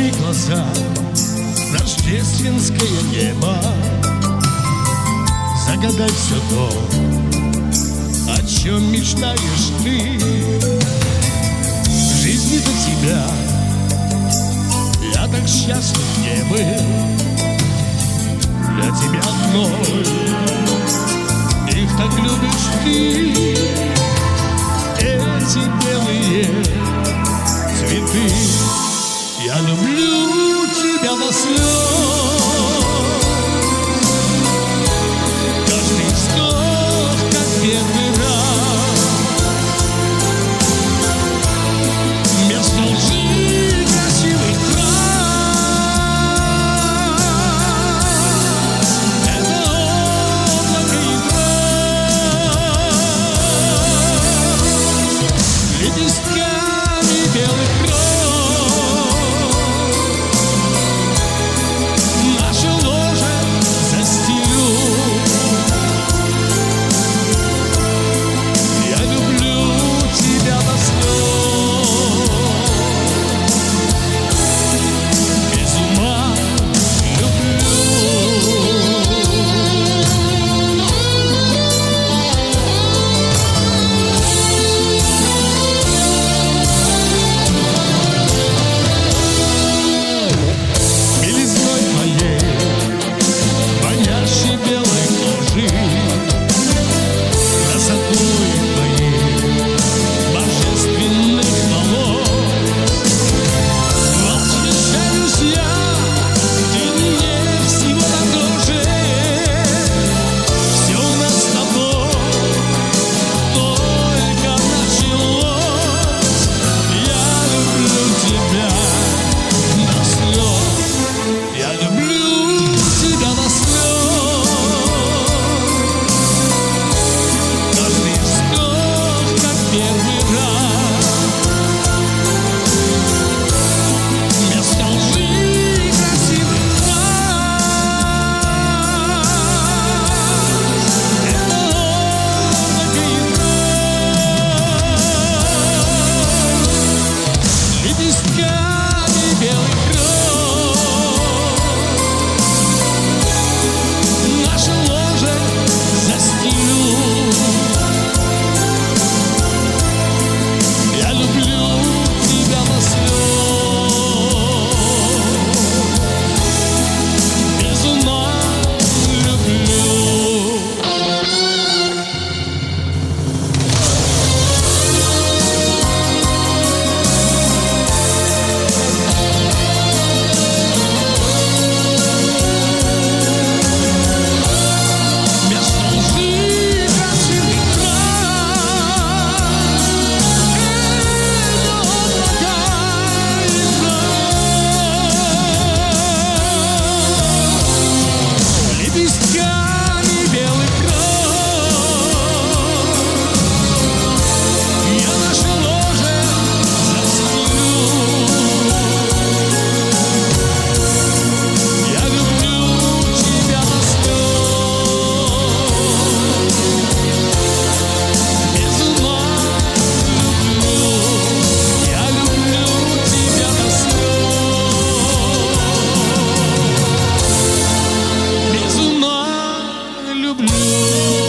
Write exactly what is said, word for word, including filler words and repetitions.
твои глаза, рождественское небо. Загадай все то, о чем мечтаешь ты. В жизни до тебя я так счастлив не был. Для тебя одной их так любишь ты. Эти белые цветы, я люблю тебя до слез. Каждый вздох, как первый раз. Вместо лжи красивый край. Это облако и трав, лепестками белых роз. Люблю.